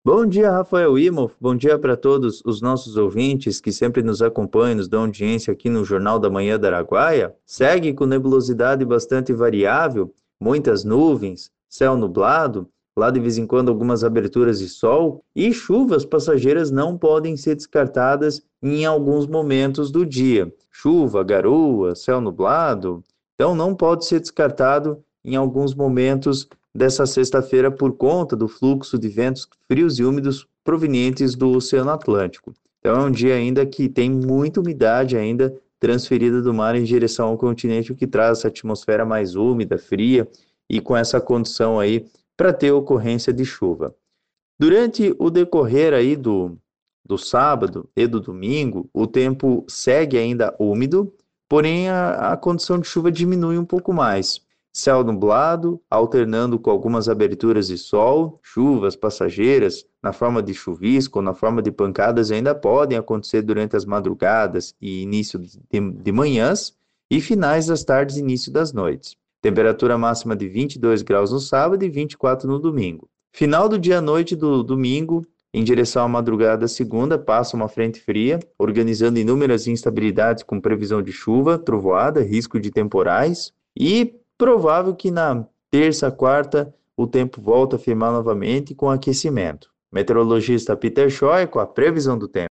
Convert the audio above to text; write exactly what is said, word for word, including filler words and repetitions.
Bom dia, Rafael Imhoff. Bom dia para todos os nossos ouvintes que sempre nos acompanham, nos dão audiência aqui no Jornal da Manhã da Araguaia. Segue com nebulosidade bastante variável, muitas nuvens, céu nublado, lá de vez em quando algumas aberturas de sol e chuvas passageiras não podem ser descartadas em alguns momentos do dia. Chuva, garoa, céu nublado, então não pode ser descartado em alguns momentos dessa sexta-feira por conta do fluxo de ventos frios e úmidos provenientes do Oceano Atlântico. Então é um dia ainda que tem muita umidade ainda transferida do mar em direção ao continente, o que traz essa atmosfera mais úmida, fria e com essa condição aí para ter ocorrência de chuva. Durante o decorrer aí do, do sábado e do domingo, o tempo segue ainda úmido, porém a, a condição de chuva diminui um pouco mais. Céu nublado, alternando com algumas aberturas de sol, chuvas passageiras na forma de chuvisco ou na forma de pancadas ainda podem acontecer durante as madrugadas e início de, de manhãs e finais das tardes e início das noites. Temperatura máxima de vinte e dois graus no sábado e vinte e quatro no domingo. Final do dia à noite do domingo, em direção à madrugada segunda, passa uma frente fria, organizando inúmeras instabilidades com previsão de chuva, trovoada, risco de temporais e provável que na terça, quarta, o tempo volta a firmar novamente com aquecimento. Meteorologista Peter Schoy com a previsão do tempo.